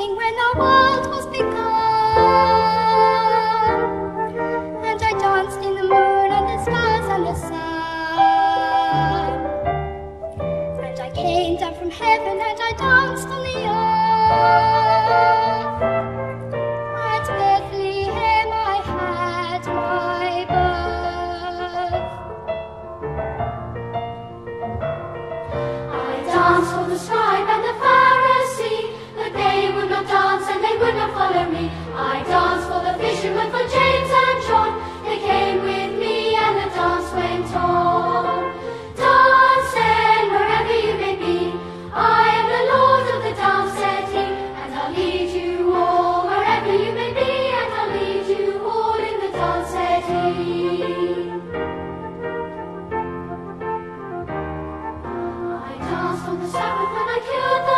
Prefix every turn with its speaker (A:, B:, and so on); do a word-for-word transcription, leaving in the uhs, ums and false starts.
A: morning when our world was begun, and I danced in the moon and the stars and the sun, and I came down from heaven and I danced on the earth. At Bethlehem I had my birth. I danced for the scribe and the Pharisee, but they would not dance and they would not follow me. I danced for the fishermen, for James and John. They came with me and the dance went on. Dance then wherever you may be, I am the Lord of the dance, said he, and I'll lead you all wherever you may be, and I'll lead you all in the dance, said he. I danced on the Sabbath when I cured the